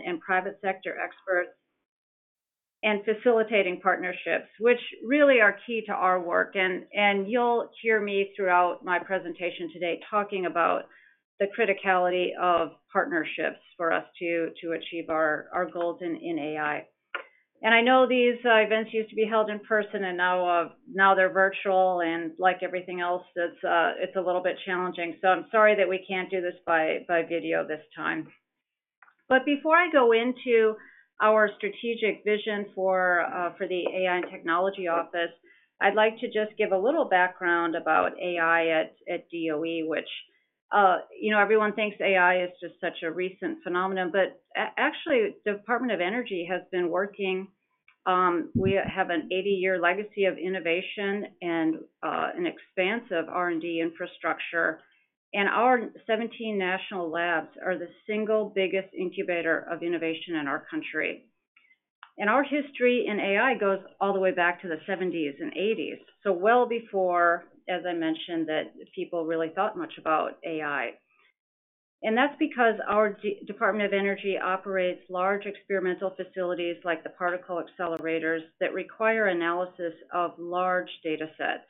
government and private sector experts, and facilitating partnerships, which really are key to our work. And you'll hear me throughout my presentation today talking about the criticality of partnerships for us to achieve our goals in AI. And I know these events used to be held in person, and now they're virtual. And like everything else, it's a little bit challenging. So I'm sorry that we can't do this by video this time. But before I go into our strategic vision for the AI and Technology Office, I'd like to just give a little background about AI at DOE, which everyone thinks AI is just such a recent phenomenon, but actually, the Department of Energy has been working. We have an 80-year legacy of innovation and an expansive R&D infrastructure. And our 17 national labs are the single biggest incubator of innovation in our country. And our history in AI goes all the way back to the 70s and 80s, so well before, as I mentioned, that people really thought much about AI. And that's because our Department of Energy operates large experimental facilities like the particle accelerators that require analysis of large data sets.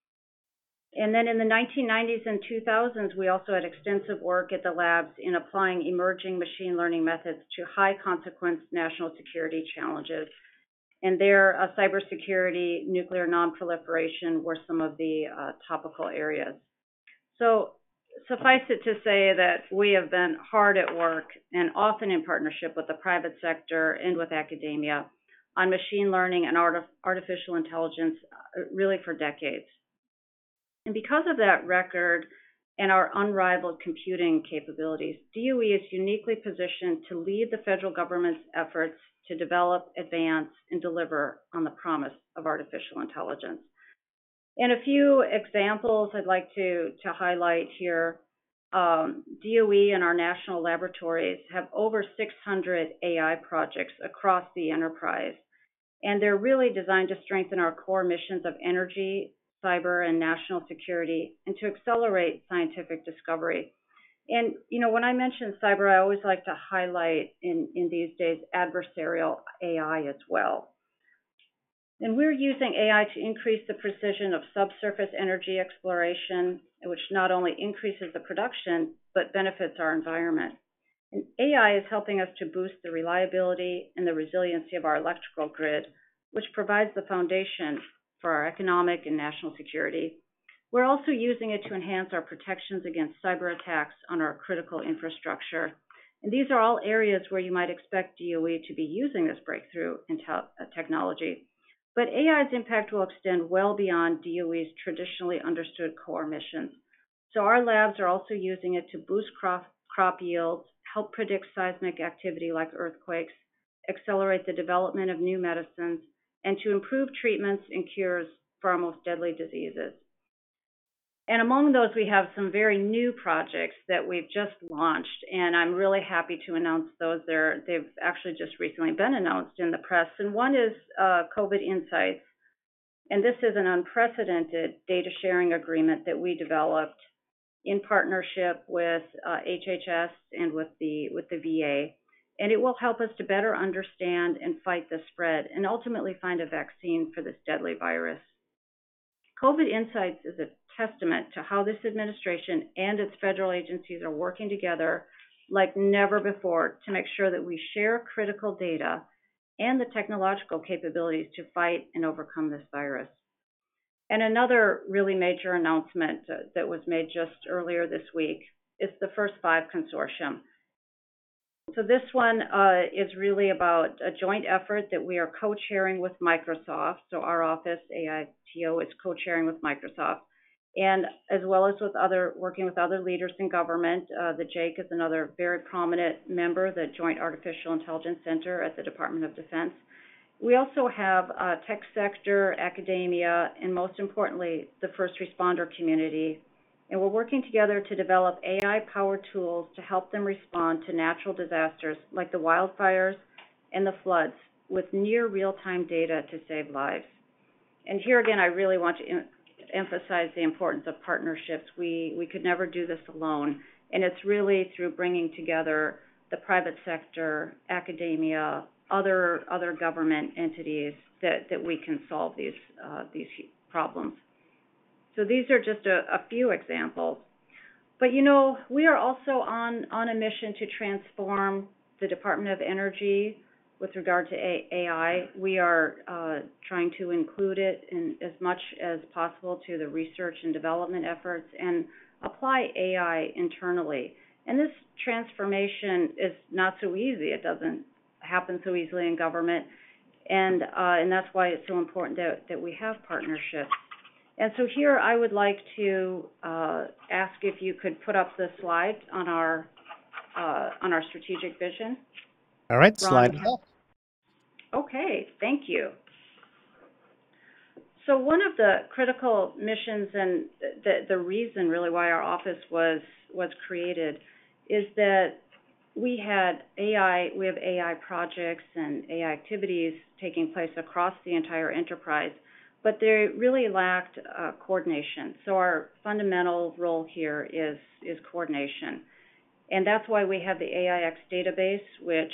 And then in the 1990s and 2000s, we also had extensive work at the labs in applying emerging machine learning methods to high consequence national security challenges. And there, cybersecurity, nuclear nonproliferation were some of the topical areas. So suffice it to say that we have been hard at work and often in partnership with the private sector and with academia on machine learning and artificial intelligence really for decades. And because of that record and our unrivaled computing capabilities, DOE is uniquely positioned to lead the federal government's efforts to develop, advance, and deliver on the promise of artificial intelligence. And a few examples I'd like to highlight here. DOE and our national laboratories have over 600 AI projects across the enterprise, and they're really designed to strengthen our core missions of energy, cyber, and national security, and to accelerate scientific discovery. And, when I mention cyber, I always like to highlight in these days adversarial AI as well. And we're using AI to increase the precision of subsurface energy exploration, which not only increases the production, but benefits our environment. And AI is helping us to boost the reliability and the resiliency of our electrical grid, which provides the foundation for our economic and national security. We're also using it to enhance our protections against cyber attacks on our critical infrastructure. And these are all areas where you might expect DOE to be using this breakthrough in technology. But AI's impact will extend well beyond DOE's traditionally understood core missions. So our labs are also using it to boost crop yields, help predict seismic activity like earthquakes, accelerate the development of new medicines, and to improve treatments and cures for our most deadly diseases. And among those, we have some very new projects that we've just launched, and I'm really happy to announce those. They've actually just recently been announced in the press, and one is COVID Insights, and this is an unprecedented data sharing agreement that we developed in partnership with HHS and with the VA. And it will help us to better understand and fight the spread and ultimately find a vaccine for this deadly virus. COVID Insights is a testament to how this administration and its federal agencies are working together like never before to make sure that we share critical data and the technological capabilities to fight and overcome this virus. And another really major announcement that was made just earlier this week is the First Five Consortium. So this one is really about a joint effort that we are co-chairing with Microsoft. So our office, AITO, is co-chairing with Microsoft, and as well as working with other leaders in government. The JAIC is another very prominent member, the Joint Artificial Intelligence Center at the Department of Defense. We also have tech sector, academia, and most importantly, the first responder community. And we're working together to develop AI-powered tools to help them respond to natural disasters like the wildfires and the floods with near real-time data to save lives. And here again, I really want to emphasize the importance of partnerships. We could never do this alone. And it's really through bringing together the private sector, academia, other government entities that we can solve these problems. So these are just a few examples. But we are also on a mission to transform the Department of Energy with regard to AI. We are trying to include it in as much as possible to the research and development efforts and apply AI internally. And this transformation is not so easy. It doesn't happen so easily in government. And that's why it's so important that we have partnerships. And so here I would like to ask if you could put up the slide on our strategic vision. All right, Ron, slide it up. Okay, thank you. So one of the critical missions and the reason really why our office was created is that we have AI projects and AI activities taking place across the entire enterprise, but they really lacked coordination. So our fundamental role here is coordination. And that's why we have the AIX database, which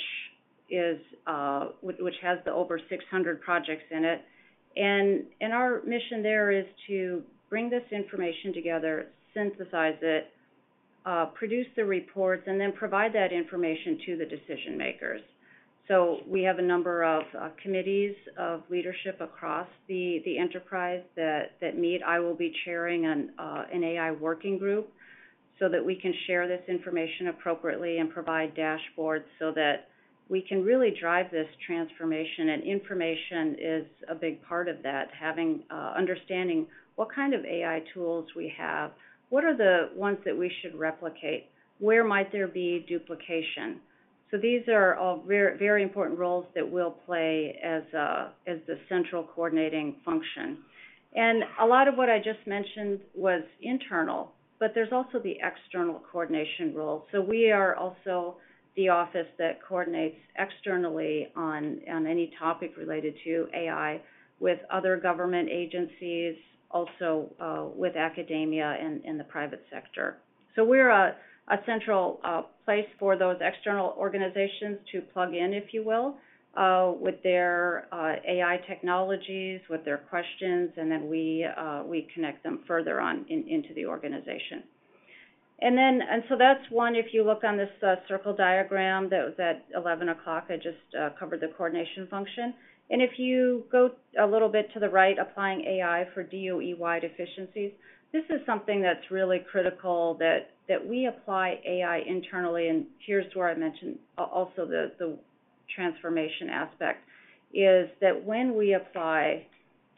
has the over 600 projects in it. And our mission there is to bring this information together, synthesize it, produce the reports, and then provide that information to the decision makers. So we have a number of committees of leadership across the enterprise that meet. I will be chairing an AI working group so that we can share this information appropriately and provide dashboards so that we can really drive this transformation. And information is a big part of that, having understanding what kind of AI tools we have, what are the ones that we should replicate, where might there be duplication. So these are all very, very important roles that we'll play as the central coordinating function. And a lot of what I just mentioned was internal, but there's also the external coordination role. So we are also the office that coordinates externally on any topic related to AI with other government agencies, also with academia and the private sector. So we're a central place for those external organizations to plug in, if you will, with their AI technologies, with their questions, and then we connect them further on into the organization. And so that's one. If you look on this circle diagram that was at 11 o'clock, I just covered the coordination function. And if you go a little bit to the right, applying AI for DOE-wide efficiencies, this is something that's really critical that we apply AI internally. And here's where I mentioned also the transformation aspect, is that when we apply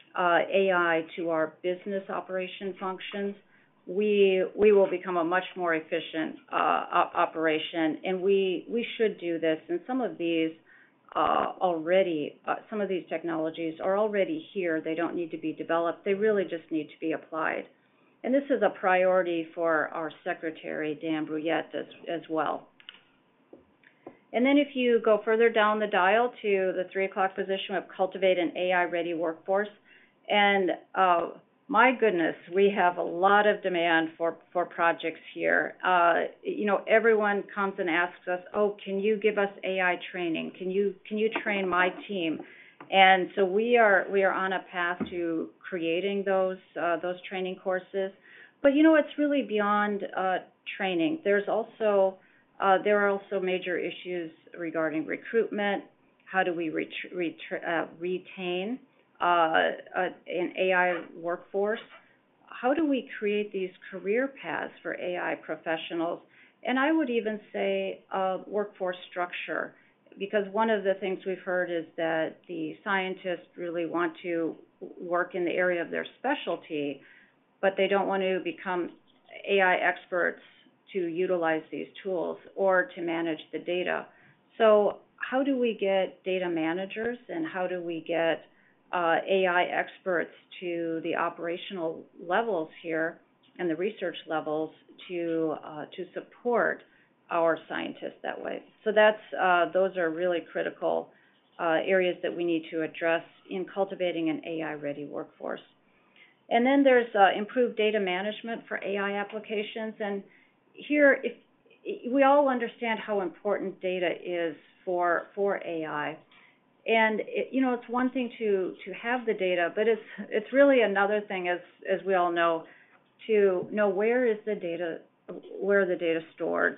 AI to our business operation functions, we will become a much more efficient operation, and we should do this. And some of these some of these technologies are already here. They don't need to be developed. They really just need to be applied. And this is a priority for our Secretary, Dan Brouillette, as well. And then if you go further down the dial to the 3 o'clock position of cultivate an AI-ready workforce, and my goodness, we have a lot of demand for projects here. Everyone comes and asks us, "Oh, can you give us AI training? Can you train my team?" And so we are on a path to creating those training courses. But it's really beyond training. There are also major issues regarding recruitment. How do we retain an AI workforce? How do we create these career paths for AI professionals? And I would even say workforce structure, because one of the things we've heard is that the scientists really want to work in the area of their specialty, but they don't want to become AI experts to utilize these tools or to manage the data. So how do we get data managers, and how do we get AI experts to the operational levels here and the research levels to support our scientists that way? So those are really critical areas that we need to address in cultivating an AI-ready workforce. And then there's improved data management for AI applications. And here, we all understand how important data is for AI. And it's one thing to have the data, but it's really another thing, as we all know, to know where are the data stored,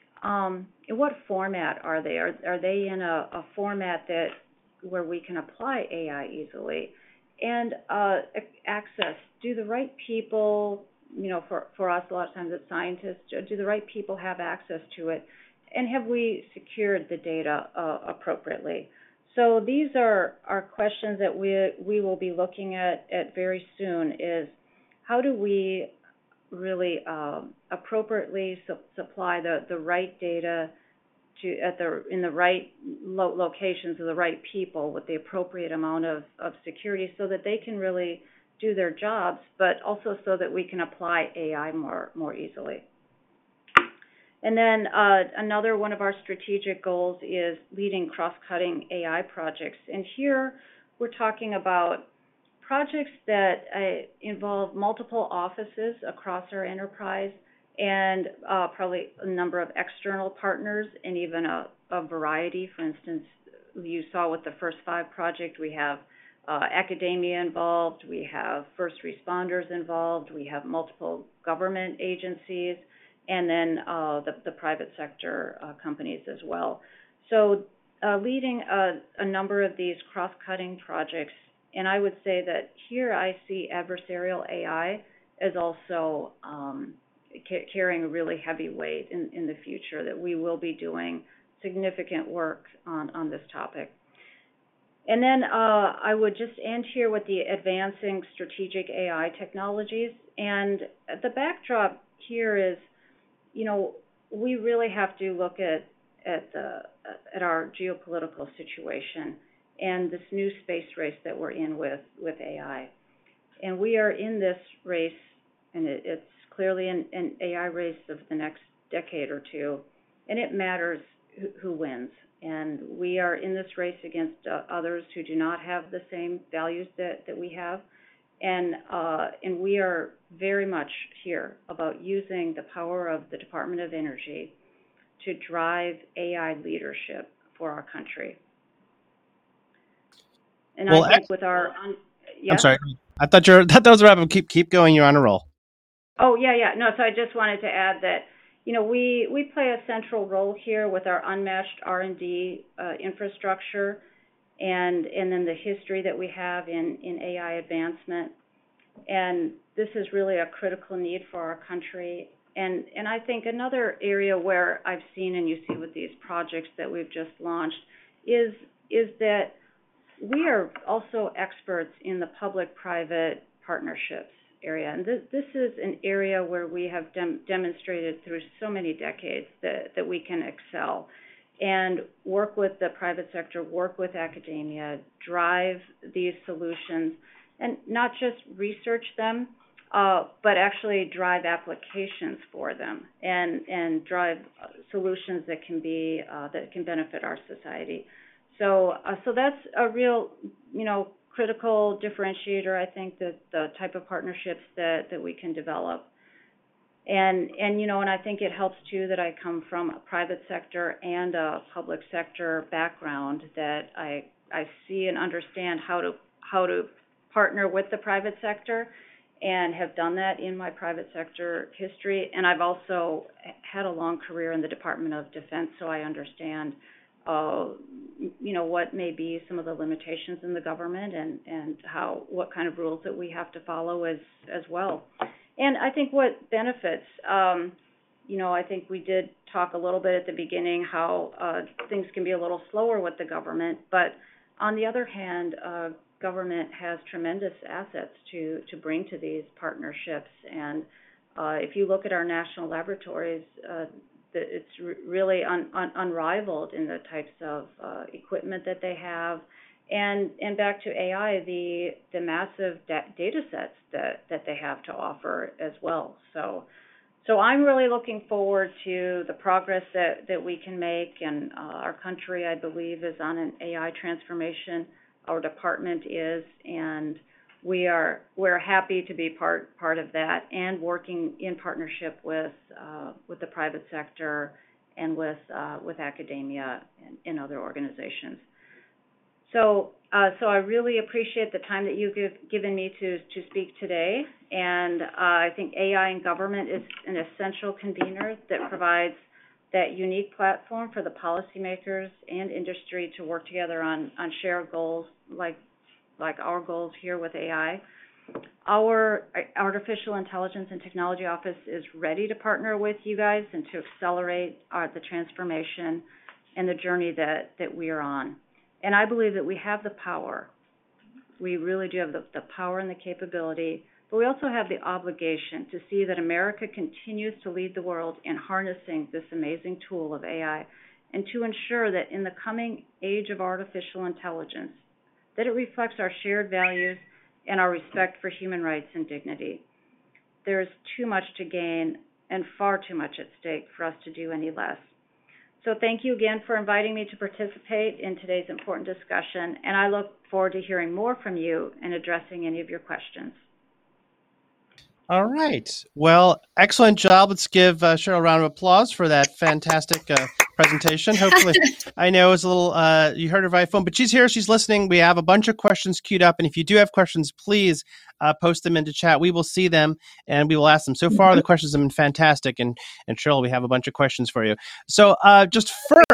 in what format are they? Are they in a format that where we can apply AI easily? And access. Do the right people, for us, a lot of times as scientists, do the right people have access to it? And have we secured the data appropriately? So these are questions that we will be looking at very soon. Is how do we really appropriately supply the right data in the right locations of the right people with the appropriate amount of security, so that they can really do their jobs, but also so that we can apply AI more easily. And then another one of our strategic goals is leading cross-cutting AI projects. And here we're talking about projects that involve multiple offices across our enterprise, and probably a number of external partners, and even a variety. For instance, you saw with the First Five project, we have academia involved, we have first responders involved, we have multiple government agencies, and then the private sector companies as well. So leading a number of these cross-cutting projects, and I would say that here I see adversarial AI as also carrying a really heavy weight in the future, that we will be doing significant work on this topic. And then I would just end here with the advancing strategic AI technologies. And the backdrop here is, we really have to look at our geopolitical situation and this new space race that we're in with AI. And we are in this race, and it's clearly an AI race of the next decade or two, and it matters who wins. And we are in this race against others who do not have the same values that we have. And we are very much here about using the power of the Department of Energy to drive AI leadership for our country. And well, I think with our... I'm sorry. I thought that was a wrap up. Keep going. You're on a roll. Oh, yeah. No, so I just wanted to add that, we play a central role here with our unmatched R&D infrastructure, and then the history that we have in AI advancement. And this is really a critical need for our country. And I think another area where I've seen, and you see with these projects that we've just launched, is that we are also experts in the public-private partnerships area. And this is an area where we have demonstrated through so many decades that we can excel and work with the private sector, work with academia, drive these solutions, and not just research them, but actually drive applications for them and drive solutions that can benefit our society. So that's a real, critical differentiator, I think, that the type of partnerships that we can develop. And I think it helps too that I come from a private sector and a public sector background, that I see and understand how to partner with the private sector, and have done that in my private sector history. And I've also had a long career in the Department of Defense, so I understand what may be some of the limitations in the government, and what kind of rules that we have to follow as well. And I think what benefits, I think we did talk a little bit at the beginning how things can be a little slower with the government, but on the other hand, government has tremendous assets to bring to these partnerships. And if you look at our national laboratories, it's really unrivaled in the types of equipment that they have, and back to AI, the massive data sets that they have to offer as well. So I'm really looking forward to the progress that we can make, and our country, I believe, is on an AI transformation. Our department is, and we're happy to be part of that and working in partnership with the private sector and with academia and other organizations. So I really appreciate the time that you've given me to speak today. And I think AI in government is an essential convener that provides that unique platform for the policymakers and industry to work together on shared goals like our goals here with AI. Our Artificial Intelligence and Technology Office is ready to partner with you guys and to accelerate the transformation and the journey that we are on. And I believe that we have the power. We really do have the power and the capability, but we also have the obligation to see that America continues to lead the world in harnessing this amazing tool of AI and to ensure that in the coming age of artificial intelligence, that it reflects our shared values and our respect for human rights and dignity. There is too much to gain and far too much at stake for us to do any less. So thank you again for inviting me to participate in today's important discussion, and I look forward to hearing more from you and addressing any of your questions. All right. Well, excellent job. Let's give Cheryl a round of applause for that fantastic presentation. Hopefully, I know it's a little, you heard her via phone, but she's here. She's listening. We have a bunch of questions queued up. And if you do have questions, please post them into chat. We will see them and we will ask them. So far, the questions have been fantastic. And Cheryl, we have a bunch of questions for you. So just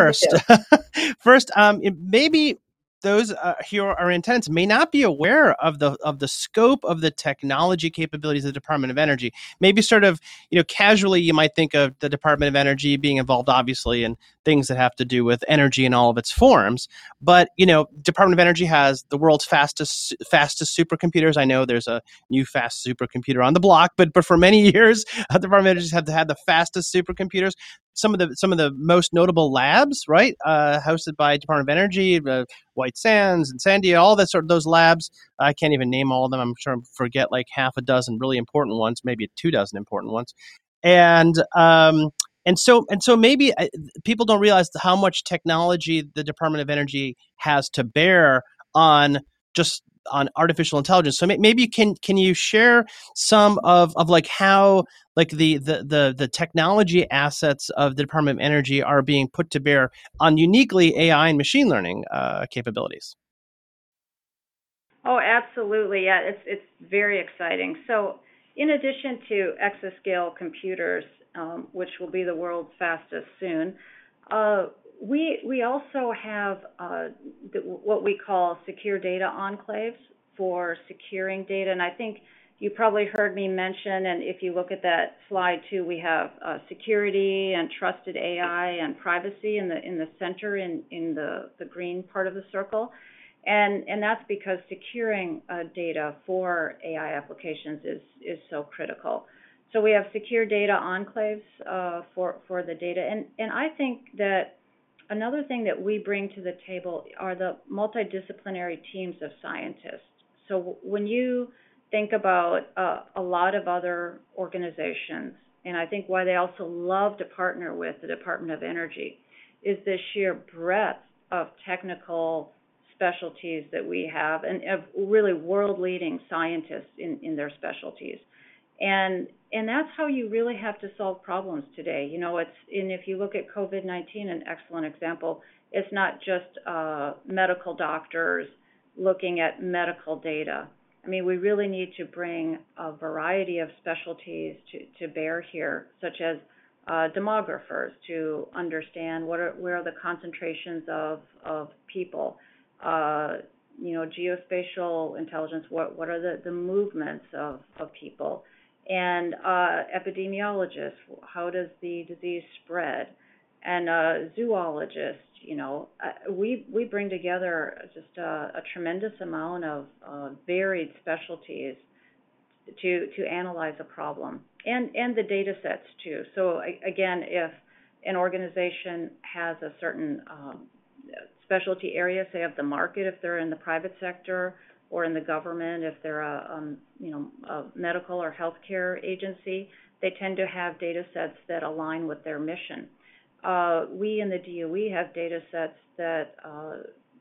first, maybe those who are in attendance may not be aware of the scope of the technology capabilities of the Department of Energy. Maybe sort of, casually you might think of the Department of Energy being involved, obviously, in things that have to do with energy in all of its forms. But, Department of Energy has the world's fastest supercomputers. I know there's a new fast supercomputer on the block, but for many years, the Department of Energy have had the fastest supercomputers. Some of the most notable labs, right, hosted by Department of Energy, White Sands and Sandia, all that sort of those labs. I can't even name all of them. I'm sure I forget like half a dozen really important ones, maybe 24 important ones, and so maybe people don't realize how much technology the Department of Energy has to bear on artificial intelligence. So maybe can you share some of like how like the technology assets of the Department of Energy are being put to bear on uniquely AI and machine learning capabilities? Oh, absolutely. Yeah, it's very exciting. So in addition to exascale computers, which will be the world's fastest soon, we also have what we call secure data enclaves for securing data. And I think you probably heard me mention, and if you look at that slide too, we have security and trusted AI and privacy in the center in the green part of the circle. And that's because securing data for AI applications is so critical. So we have secure data enclaves for the data. And I think that another thing that we bring to the table are the multidisciplinary teams of scientists. So when you think about a lot of other organizations, and I think why they also love to partner with the Department of Energy, is the sheer breadth of technical specialties that we have, and of really world-leading scientists in their specialties. And that's how you really have to solve problems today. And if you look at COVID-19, an excellent example, it's not just medical doctors looking at medical data. I mean, we really need to bring a variety of specialties to bear here, such as demographers to understand where are the concentrations of people, geospatial intelligence, what are the movements of people, and epidemiologists, how does the disease spread, and zoologists. We bring together just a tremendous amount of varied specialties to analyze a problem, and the data sets too. So again, if an organization has a certain specialty area, say of the market, if they're in the private sector, or in the government, if they're a medical or healthcare agency, they tend to have data sets that align with their mission. We in the DOE have data sets that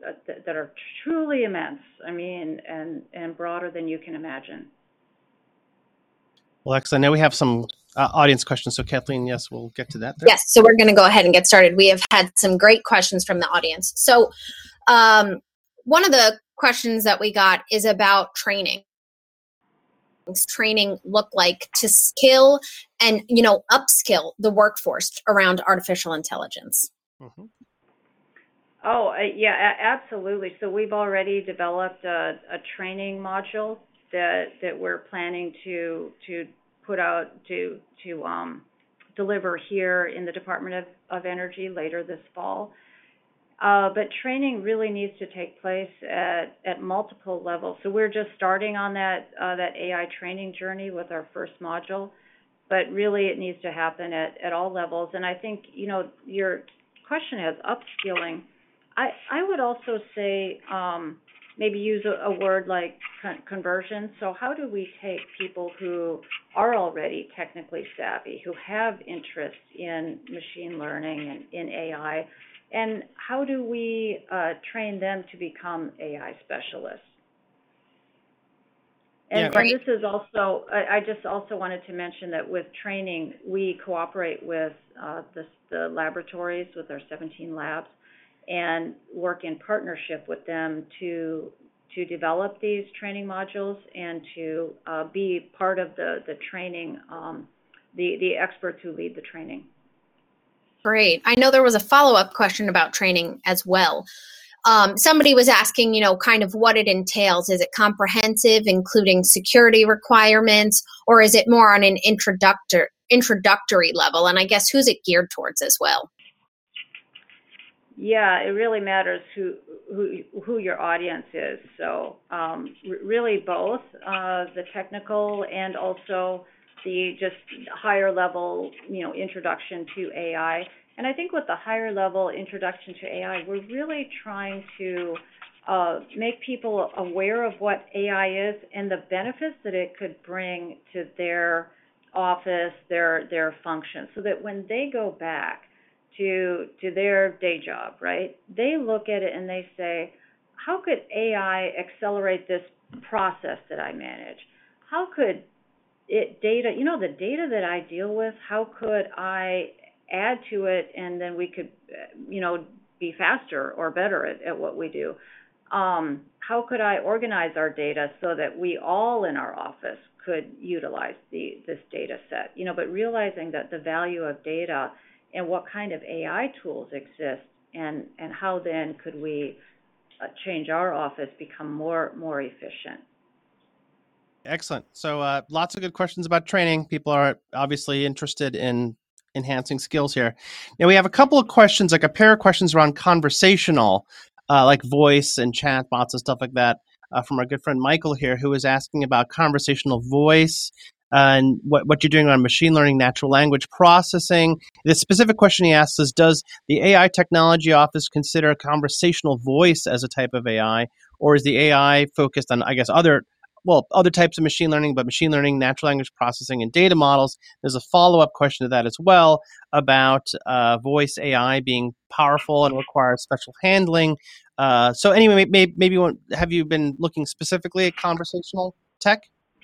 that are truly immense. I mean, and broader than you can imagine. Well, excellent. Now we have some audience questions. So Kathleen, yes, we'll get to that. Yes, so we're going to go ahead and get started. We have had some great questions from the audience. So one of the questions that we got is about training. What's training look like to skill and, upskill the workforce around artificial intelligence? Mm-hmm. Oh, yeah, absolutely. So we've already developed a training module that we're planning to put out to deliver here in the Department of Energy later this fall. But training really needs to take place at multiple levels. So we're just starting on that AI training journey with our first module, but really it needs to happen at all levels. And I think, your question has upskilling. I would also say maybe use a word like conversion. So how do we take people who are already technically savvy, who have interest in machine learning and in AI, and how do we train them to become AI specialists? And this is also, I just also wanted to mention that with training, we cooperate with the laboratories, with our 17 labs, and work in partnership with them to develop these training modules and to be part of the training, the experts who lead the training. Great. I know there was a follow-up question about training as well. Somebody was asking, kind of what it entails. Is it comprehensive, including security requirements, or is it more on an introductory level? And I guess who's it geared towards as well? Yeah, it really matters who your audience is. So really both the technical and also the just higher level, introduction to AI. And I think with the higher level introduction to AI, we're really trying to make people aware of what AI is and the benefits that it could bring to their office, their function, so that when they go back to their day job, right, they look at it and they say, how could AI accelerate this process that I manage? How could the data that I deal with, how could I add to it and then we could, be faster or better at what we do? How could I organize our data so that we all in our office could utilize this data set? But realizing that the value of data and what kind of AI tools exist and how then could we change our office, become more efficient. Excellent. So lots of good questions about training. People are obviously interested in enhancing skills here. Now we have a couple of questions, like a pair of questions around conversational, like voice and chat bots and stuff like that, from our good friend Michael here, who is asking about conversational voice and what you're doing on machine learning, natural language processing. The specific question he asks is, does the AI Technology Office consider conversational voice as a type of AI, or is the AI focused on, I guess, other types of machine learning, but machine learning, natural language processing, and data models? There's a follow-up question to that as well about voice AI being powerful and requires special handling. So anyway, maybe have you been looking specifically at conversational tech?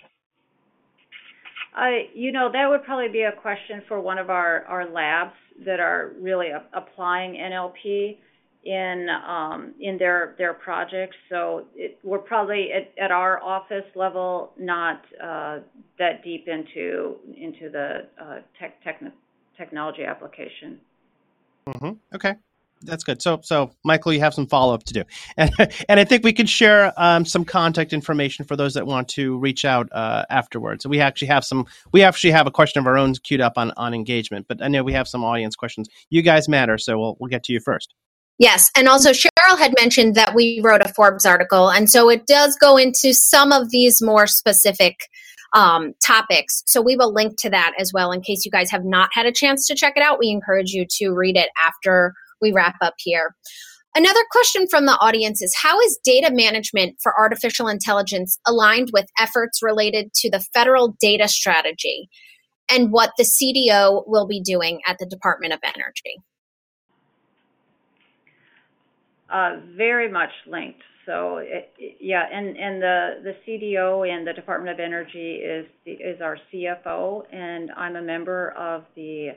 That would probably be a question for one of our labs that are really applying NLP in their projects. So we're probably at our office level not that deep into the technology application. Mm-hmm. Okay. That's good. So Michael, you have some follow-up to do. And I think we can share some contact information for those that want to reach out afterwards. So we actually have a question of our own queued up on engagement, but I know we have some audience questions. You guys matter, so we'll get to you first. Yes, and also Cheryl had mentioned that we wrote a Forbes article, and so it does go into some of these more specific topics. So we will link to that as well in case you guys have not had a chance to check it out. We encourage you to read it after we wrap up here. Another question from the audience is, how is data management for artificial intelligence aligned with efforts related to the federal data strategy and what the CDO will be doing at the Department of Energy? Very much linked. So yeah, and the CDO in the Department of Energy is our CFO, and I'm a member of the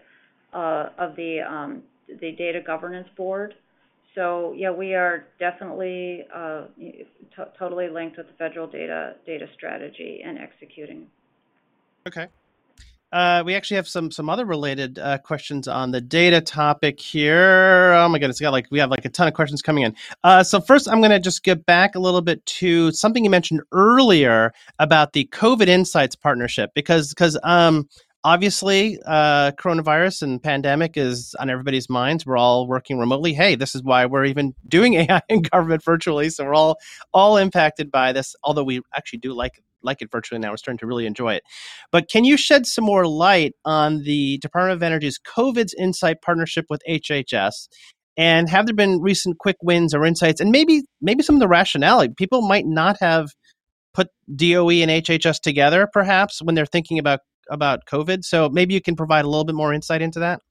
Data Governance Board. So yeah, we are definitely totally linked with the federal data strategy and executing. Okay. We actually have some other related questions on the data topic here. Oh my goodness, we have a ton of questions coming in. So first, I'm going to just get back a little bit to something you mentioned earlier about the COVID Insights partnership, because obviously coronavirus and pandemic is on everybody's minds. We're all working remotely. Hey, this is why we're even doing AI in government virtually. So we're all impacted by this. Although we actually do like it virtually now. We're starting to really enjoy it. But can you shed some more light on the Department of Energy's COVID Insight partnership with HHS? And have there been recent quick wins or insights? And maybe some of the rationale. People might not have put DOE and HHS together, perhaps, when they're thinking about COVID. So maybe you can provide a little bit more insight into that.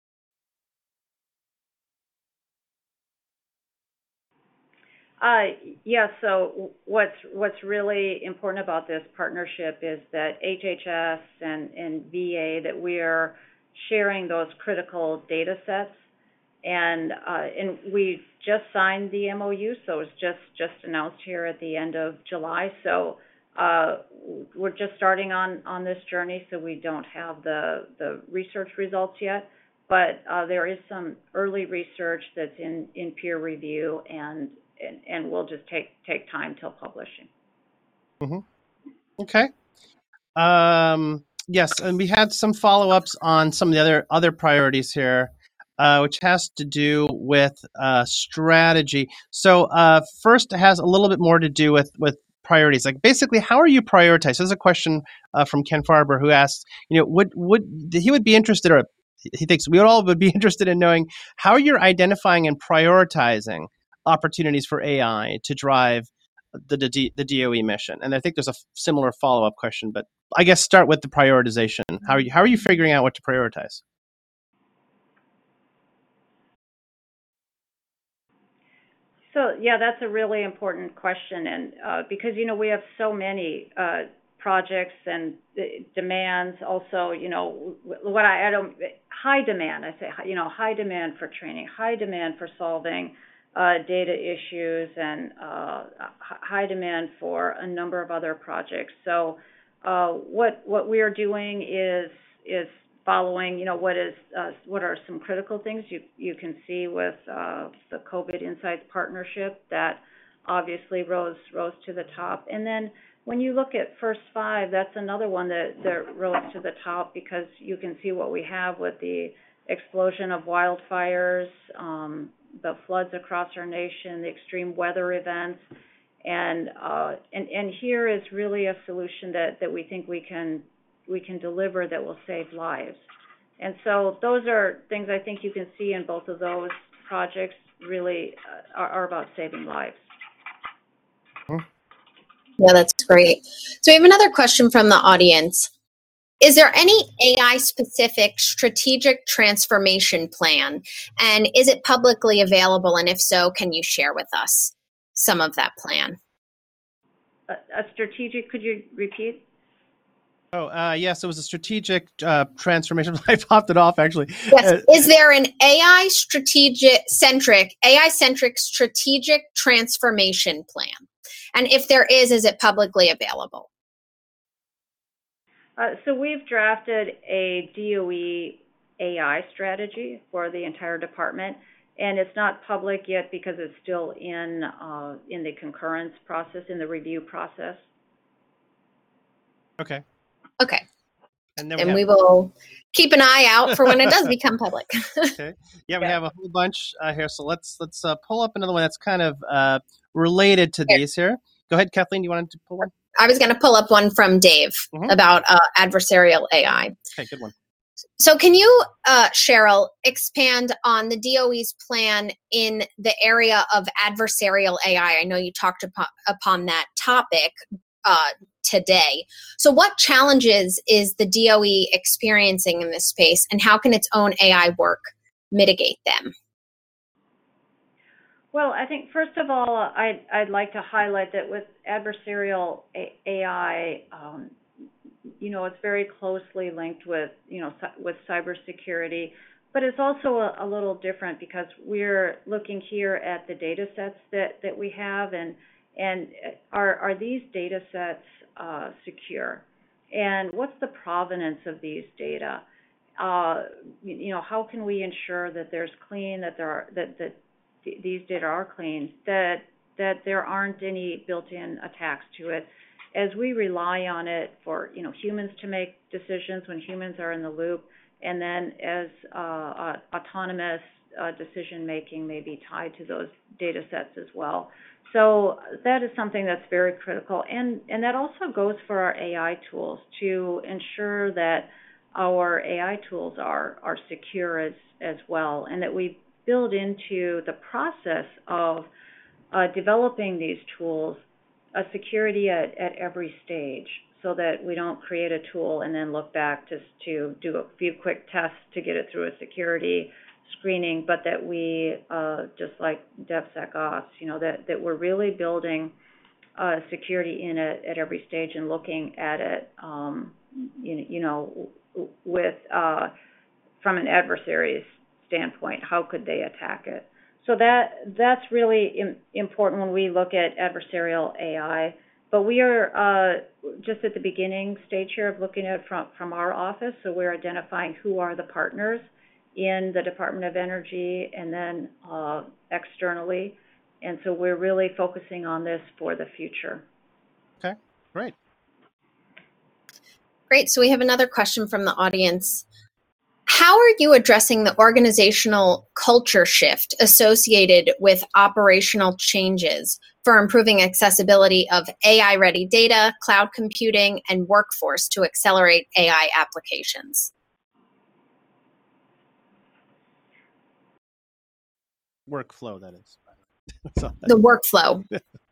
Yeah, so what's really important about this partnership is that HHS and VA, that we are sharing those critical data sets, and we just signed the MOU, so it's just announced here at the end of July. So we're just starting on this journey, so we don't have the research results yet, but there is some early research that's in peer review, and we'll just take time till publishing. Mm-hmm. Okay. Yes, and we had some follow-ups on some of the other priorities here, which has to do with strategy. So first, it has a little bit more to do with priorities. Like basically, how are you prioritized? There's a question from Ken Farber who asks, he would be interested, or he thinks we all would be interested in knowing how you're identifying and prioritizing opportunities for AI to drive the DOE mission. And I think there's a similar follow-up question, but I guess start with the prioritization. How are you figuring out what to prioritize? So yeah, that's a really important question, and because we have so many projects and demands. Also, high demand. I say high demand for training, high demand for solving data issues, and high demand for a number of other projects. So what we are doing is following, what are some critical things you can see with the COVID Insights partnership that obviously rose to the top. And then when you look at First 5, that's another one that rose to the top, because you can see what we have with the explosion of wildfires, the floods across our nation, the extreme weather events, and here is really a solution that we think we can deliver that will save lives. And so those are things I think you can see in both of those projects really are about saving lives. Yeah, that's great. So we have another question from the audience. Is there any AI-specific strategic transformation plan? And is it publicly available? And if so, can you share with us some of that plan? A strategic, could you repeat? Oh, yes, it was a strategic transformation. I popped it off, actually. Yes. Is there an AI-centric strategic transformation plan? And if there is it publicly available? So we've drafted a DOE AI strategy for the entire department, and it's not public yet because it's still in the concurrence process, in the review process. Okay. Okay. And we will keep an eye out for when it does become public. Okay. Yeah, we have a whole bunch here. So let's pull up another one that's kind of related to these here. Go ahead, Kathleen. You wanted to pull one? I was going to pull up one from Dave about adversarial AI. Okay, good one. So can you, Cheryl, expand on the DOE's plan in the area of adversarial AI? I know you talked upon that topic today. So what challenges is the DOE experiencing in this space, and how can its own AI work mitigate them? Well, I think first of all, I'd like to highlight that with adversarial AI, it's very closely linked with, with cybersecurity, but it's also a little different because we're looking here at the data sets that we have, and are these data sets secure? And what's the provenance of these data? How can we ensure that there's clean, that these data are clean, that there aren't any built-in attacks to it, as we rely on it for humans to make decisions when humans are in the loop, and then as autonomous decision making may be tied to those data sets as well. So that is something that's very critical, and that also goes for our AI tools to ensure that our AI tools are secure as well, and that we build into the process of developing these tools a security at every stage, so that we don't create a tool and then look back just to do a few quick tests to get it through a security screening, but that we, just like DevSecOps, that we're really building security in it at every stage and looking at it, with from an adversary's standpoint, how could they attack it? So that's really important when we look at adversarial AI. But we are just at the beginning stage here of looking at it from our office. So we're identifying who are the partners in the Department of Energy and then externally. And so we're really focusing on this for the future. Okay, great. Great. So we have another question from the audience. How are you addressing the organizational culture shift associated with operational changes for improving accessibility of AI-ready data, cloud computing, and workforce to accelerate AI applications? Workflow, that is. The workflow.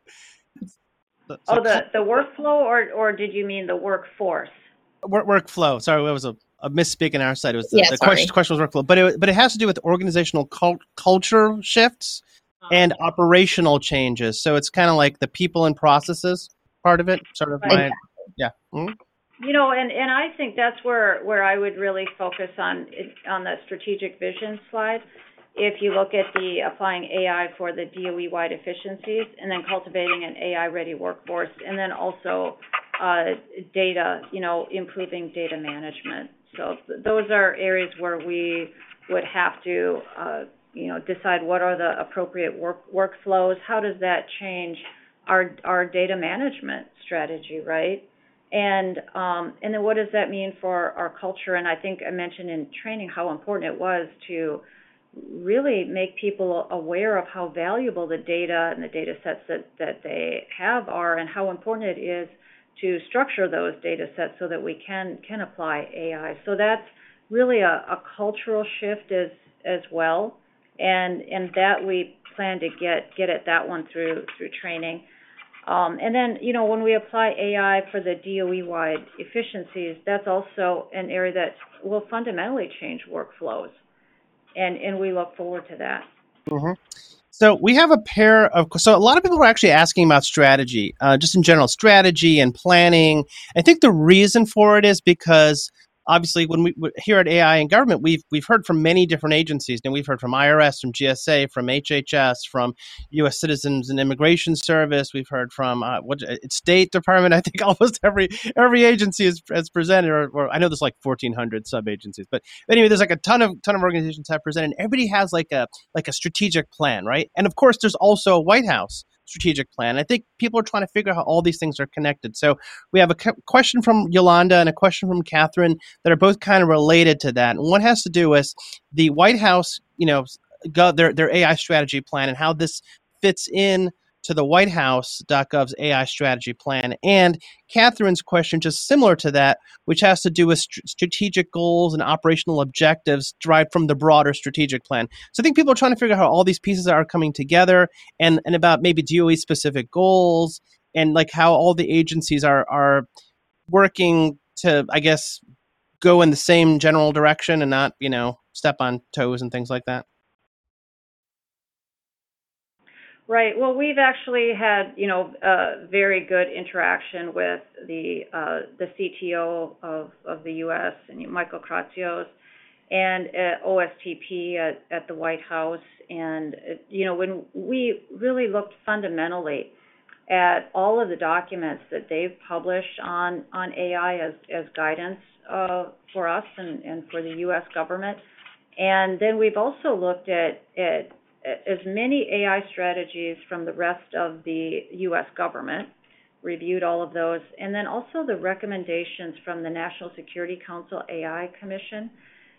The workflow, or did you mean the workforce? Workflow. Sorry, it was a misspeak on our side. It was Yeah, the question was workflow, but it has to do with organizational culture shifts and operational changes. So it's kind of like the people and processes part of it. Sort of Right. yeah. Mm-hmm. And I think that's where I would really focus on the strategic vision slide. If you look at the applying AI for the DOE-wide efficiencies, and then cultivating an AI-ready workforce, and then also data, improving data management. So those are areas where we would have to, decide what are the appropriate workflows. How does that change our data management strategy, right? And then what does that mean for our culture? And I think I mentioned in training how important it was to really make people aware of how valuable the data and the data sets that they have are, and how important it is to structure those data sets so that we can apply AI. So that's really a cultural shift as well, and that we plan to get at that one through training. And then, when we apply AI for the DOE-wide efficiencies, that's also an area that will fundamentally change workflows. And we look forward to that. Mm-hmm. So we have so a lot of people are actually asking about strategy, just in general, strategy and planning. I think the reason for it is because obviously when we here at AI in government, we've heard from many different agencies. Now we've heard from IRS, from GSA, from HHS, from U.S. Citizens and Immigration Service. We've heard from State Department. I think almost every agency has presented, or I know there's like 1,400 sub agencies, but anyway, there's like a ton of organizations have presented. Everybody has like a strategic plan, right? And of course, there's also a White House strategic plan. I think people are trying to figure out how all these things are connected. So we have a question from Yolanda and a question from Catherine that are both kind of related to that. And one has to do with the White House, their AI strategy plan and how this fits in to the whitehouse.gov's AI strategy plan. And Catherine's question, just similar to that, which has to do with strategic goals and operational objectives derived from the broader strategic plan. So I think people are trying to figure out how all these pieces are coming together, and about maybe DOE-specific goals, and like how all the agencies are working to, I guess, go in the same general direction and not, step on toes and things like that. Right. Well, we've actually had, very good interaction with the CTO of the U.S. and Michael Kratsios and OSTP at the White House. And, when we really looked fundamentally at all of the documents that they've published on AI as guidance for us and for the U.S. government. And then we've also looked at as many AI strategies from the rest of the U.S. government, reviewed all of those, and then also the recommendations from the National Security Council AI Commission.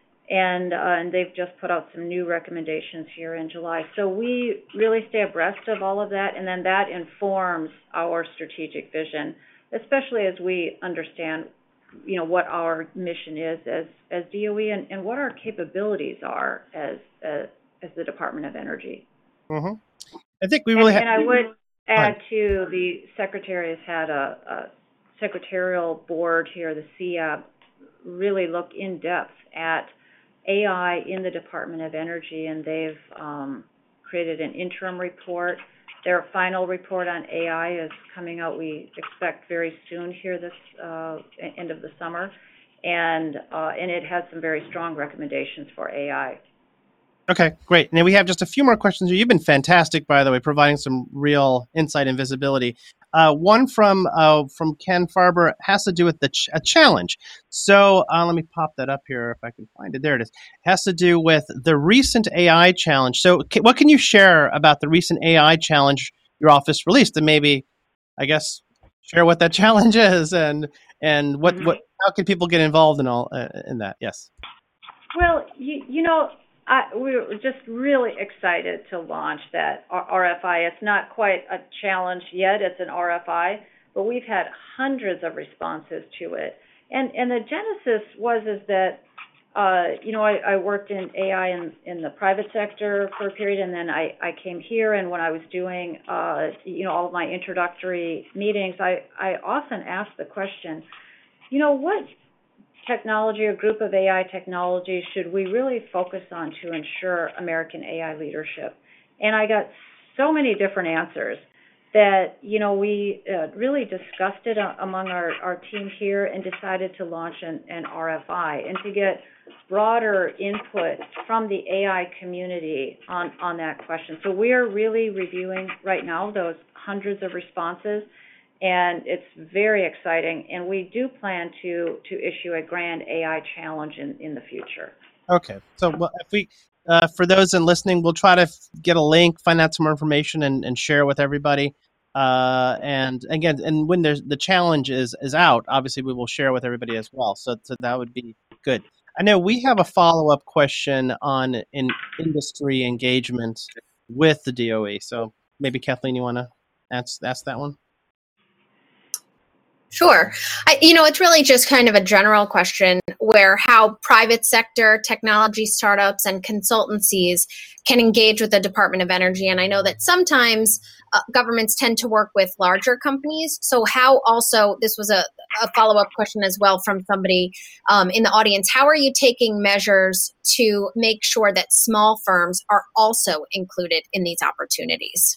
And they've just put out some new recommendations here in July. So we really stay abreast of all of that, and then that informs our strategic vision, especially as we understand, what our mission is as DOE and what our capabilities are as the Department of Energy. Mm-hmm. I think we really and I would add to the Secretary has had a secretarial board here, the CEAB, really look in depth at AI in the Department of Energy, and they've created an interim report. Their final report on AI is coming out, we expect very soon here, this end of the summer, and it has some very strong recommendations for AI. Okay, great. Now we have just a few more questions here. You've been fantastic, by the way, providing some real insight and visibility. One from Ken Farber has to do with a challenge. So let me pop that up here if I can find it. There it is. It has to do with the recent AI challenge. So what can you share about the recent AI challenge your office released, and maybe, I guess, share what that challenge is and what how can people get involved in all in that? Yes. Well, we were just really excited to launch that RFI. It's not quite a challenge yet. It's an RFI, but we've had hundreds of responses to it. And the genesis is that, I worked in AI in the private sector for a period, and then I came here, and when I was doing, all of my introductory meetings, I often asked the question, what technology or group of AI technologies should we really focus on to ensure American AI leadership? And I got so many different answers that, we really discussed it among our team here and decided to launch an RFI and to get broader input from the AI community on that question. So we are really reviewing right now those hundreds of responses, and it's very exciting. And we do plan to issue a grand AI challenge in the future. Okay. So if we, for those in listening, we'll try to get a link, find out some more information, and share with everybody. And again, and when the challenge is out, obviously we will share with everybody as well. So that would be good. I know we have a follow-up question on industry engagement with the DOE. So maybe Kathleen, you want to ask that one? Sure. It's really just kind of a general question where how private sector technology startups and consultancies can engage with the Department of Energy. And I know that sometimes governments tend to work with larger companies. So how also, this was a follow-up question as well from somebody in the audience, how are you taking measures to make sure that small firms are also included in these opportunities?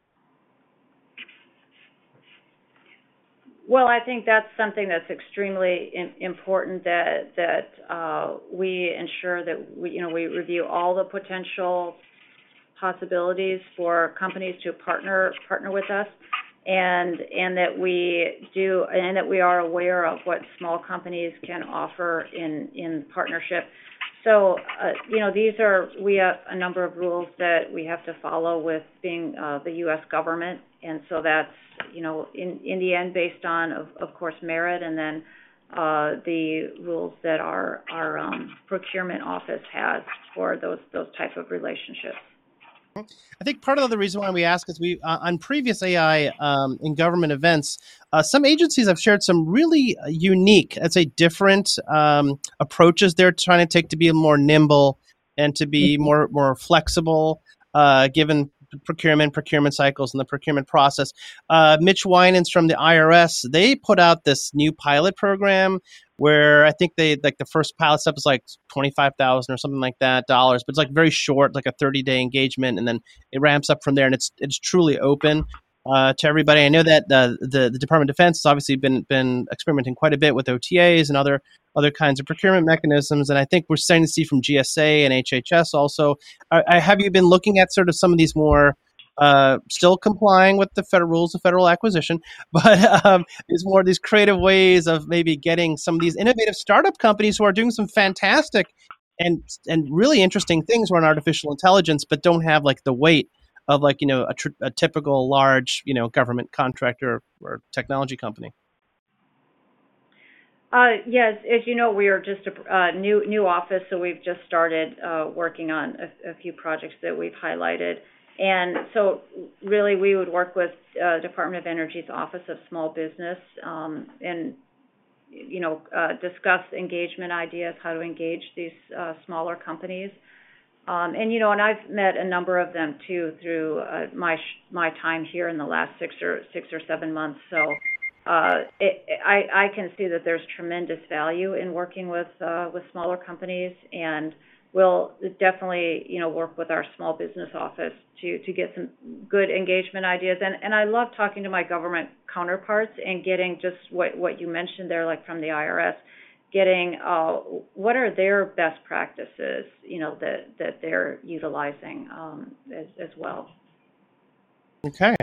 Well, I think that's something that's extremely important that we ensure that we review all the potential possibilities for companies to partner with us, and that we are aware of what small companies can offer in partnership. So, we have a number of rules that we have to follow with being the U.S. government, and so that's, in the end based on, of course, merit, and then the rules that our procurement office has for those type of relationships. I think part of the reason why we ask is we on previous AI in government events, some agencies have shared some really unique, I'd say different approaches they're trying to take to be more nimble and to be more flexible given procurement cycles and the procurement process. Mitch Winans from the IRS, they put out this new pilot program where I think they like the first pilot step is like 25,000 or something like that dollars, but it's like very short, like a 30-day engagement, and then it ramps up from there, and it's truly open to everybody. I know that the Department of Defense has obviously been experimenting quite a bit with OTAs and other kinds of procurement mechanisms, and I think we're starting to see from GSA and HHS also. Have you been looking at sort of some of these more still complying with the federal rules of federal acquisition, but there's more of these creative ways of maybe getting some of these innovative startup companies who are doing some fantastic and really interesting things around artificial intelligence, but don't have like the weight of like, a typical large, government contractor or technology company. Yes, as you know, we are just a new office, so we've just started working on a few projects that we've highlighted. And so really we would work with Department of Energy's Office of Small Business and, discuss engagement ideas, how to engage these smaller companies. And I've met a number of them too through my time here in the last 6 or 7 months. So I can see that there's tremendous value in working with smaller companies, and we'll definitely work with our small business office to get some good engagement ideas. And I love talking to my government counterparts and getting just what you mentioned there, like from the IRS, getting what are their best practices, that they're utilizing as well. Okay.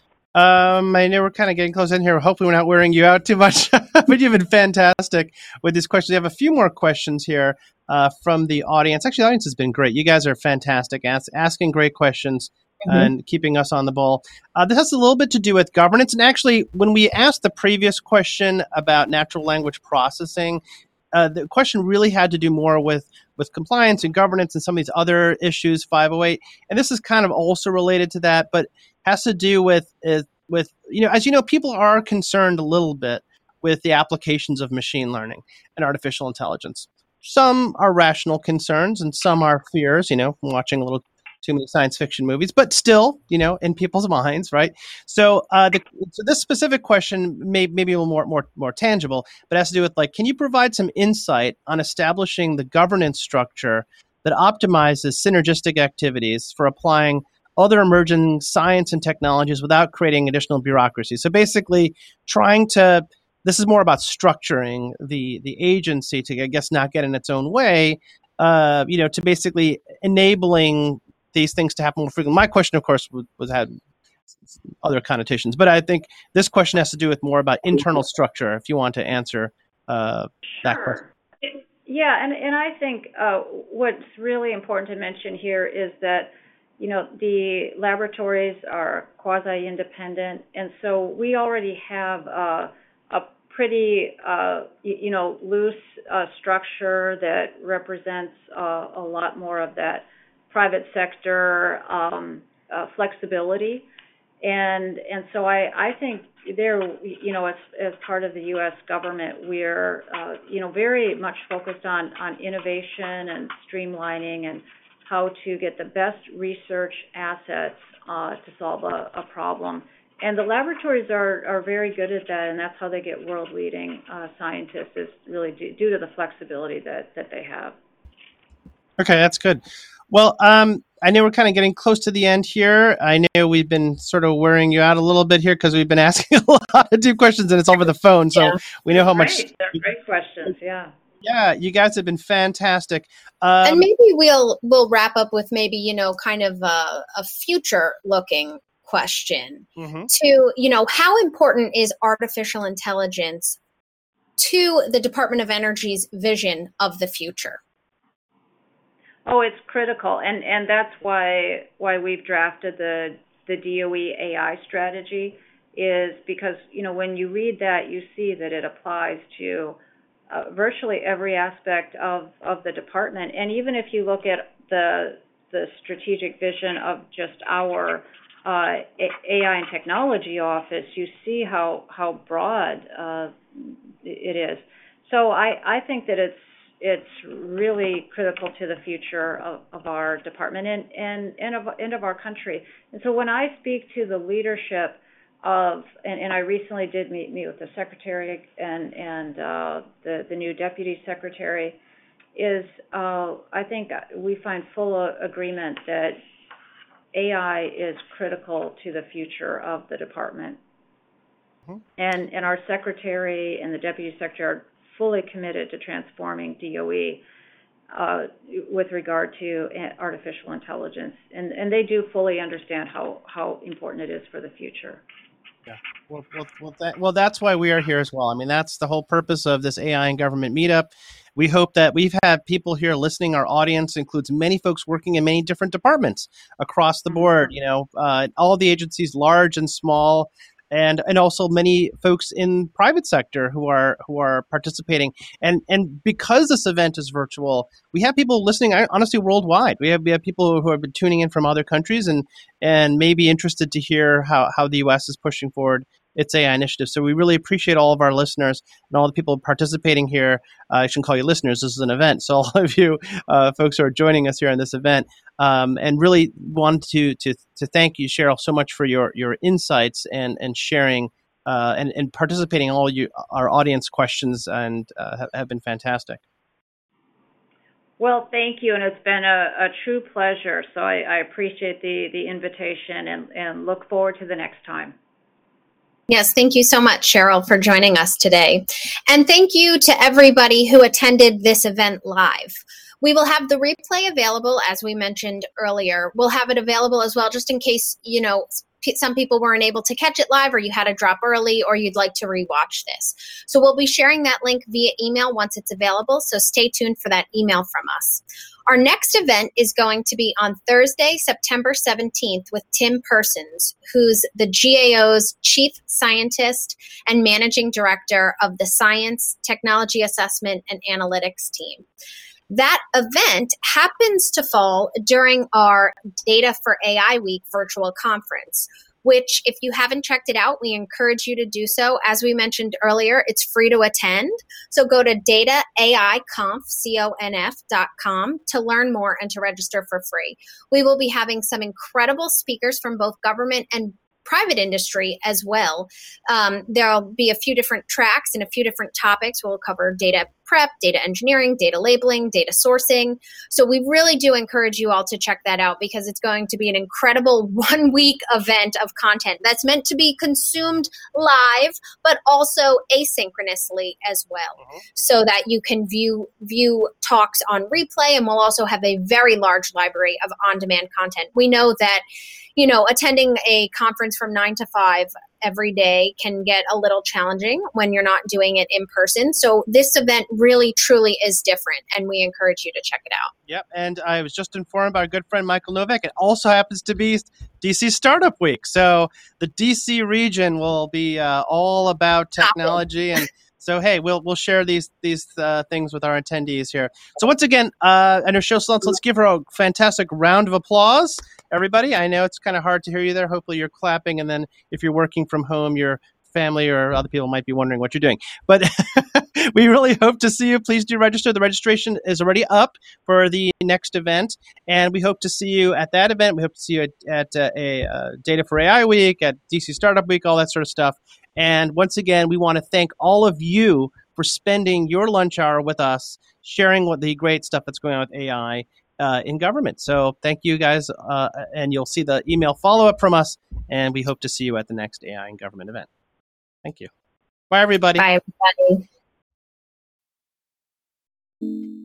I know we're kind of getting close in here. Hopefully we're not wearing you out too much, but you've been fantastic with these questions. We have a few more questions here from the audience. Actually, the audience has been great. You guys are fantastic, asking great questions and keeping us on the ball. This has a little bit to do with governance. And actually, when we asked the previous question about natural language processing, the question really had to do more with compliance and governance and some of these other issues, 508. And this is kind of also related to that, but has to do with as you know, people are concerned a little bit with the applications of machine learning and artificial intelligence. Some are rational concerns and some are fears, from watching a little too many science fiction movies, but still, in people's minds, right? So, so this specific question may be a little more tangible, but has to do with can you provide some insight on establishing the governance structure that optimizes synergistic activities for applying other emerging science and technologies without creating additional bureaucracy? So basically this is more about structuring the agency to, I guess, not get in its own way, to basically enabling these things to happen more frequently. My question, of course, had other connotations, but I think this question has to do with more about internal structure, if you want to answer that question. Yeah, and I think what's really important to mention here is that the laboratories are quasi-independent, and so we already have a pretty, loose structure that represents a lot more of that private sector flexibility, and so I think there, as part of the U.S. government, we're, very much focused on innovation and streamlining and how to get the best research assets to solve a problem. And the laboratories are very good at that, and that's how they get world-leading scientists, is really due to the flexibility that they have. Okay, that's good. Well, I know we're kind of getting close to the end here. I know we've been sort of wearing you out a little bit here because we've been asking a lot of deep questions, and it's over the phone, so we know how much. They're great questions, yeah. Yeah, you guys have been fantastic. And maybe we'll wrap up with maybe, kind of a future-looking question to, how important is artificial intelligence to the Department of Energy's vision of the future? Oh, it's critical, and that's why we've drafted the DOE AI strategy, is because, when you read that, you see that it applies to virtually every aspect of the department. And even if you look at the strategic vision of just our AI and technology office, you see how broad it is. So I think that it's really critical to the future of our department and of our country. And so when I speak to the leadership, and I recently did meet with the secretary and the new deputy secretary, is I think we find full agreement that AI is critical to the future of the department. Mm-hmm. And our secretary and the deputy secretary are fully committed to transforming DOE with regard to artificial intelligence. And they do fully understand how important it is for the future. Yeah. Well, that's why we are here as well. I mean, that's the whole purpose of this AI in Government meetup. We hope that we've had people here listening. Our audience includes many folks working in many different departments across the board, all the agencies, large and small, and also many folks in private sector who are participating. And because this event is virtual, we have people listening, honestly, worldwide. We have people who have been tuning in from other countries and may be interested to hear how the U.S. is pushing forward its AI initiative. So we really appreciate all of our listeners and all the people participating here. I shouldn't call you listeners. This is an event. So all of you folks who are joining us here on this event, and really want to thank you, Cheryl, so much for your insights and sharing and participating in all our audience questions, and have been fantastic. Well, thank you, and it's been a true pleasure. So I appreciate the invitation and look forward to the next time. Yes, thank you so much, Cheryl, for joining us today. And thank you to everybody who attended this event live. We will have the replay available, as we mentioned earlier. We'll have it available as well, just in case, some people weren't able to catch it live, or you had to drop early, or you'd like to rewatch this. So we'll be sharing that link via email once it's available, so stay tuned for that email from us. Our next event is going to be on Thursday, September 17th with Tim Persons, who's the GAO's Chief Scientist and Managing Director of the Science, Technology Assessment, and Analytics team. That event happens to fall during our Data for AI Week virtual conference, which, if you haven't checked it out, we encourage you to do so. As we mentioned earlier, it's free to attend. So go to dataiconf.com to learn more and to register for free. We will be having some incredible speakers from both government and private industry as well. There'll be a few different tracks and a few different topics. We'll cover data prep, data engineering, data labeling, data sourcing. So we really do encourage you all to check that out, because it's going to be an incredible 1 week event of content that's meant to be consumed live, but also asynchronously as well, so that you can view talks on replay. And we'll also have a very large library of on-demand content. We know that attending a conference from 9 to 5 every day can get a little challenging when you're not doing it in person. So this event really, truly is different, and we encourage you to check it out. Yep, and I was just informed by our good friend Michael Novak. It also happens to be DC Startup Week. So the DC region will be all about technology, and so, hey, we'll share these things with our attendees here. So once again, I know Cheryl Sloan, so let's give her a fantastic round of applause, everybody. I know it's kind of hard to hear you there. Hopefully you're clapping, and then if you're working from home, your family or other people might be wondering what you're doing. But we really hope to see you. Please do register. The registration is already up for the next event, and we hope to see you at that event. We hope to see you at Data for AI Week, at DC Startup Week, all that sort of stuff. And once again, we want to thank all of you for spending your lunch hour with us, sharing what the great stuff that's going on with AI in government. So thank you guys, and you'll see the email follow-up from us, and we hope to see you at the next AI in Government event. Thank you. Bye, everybody. Bye, everybody.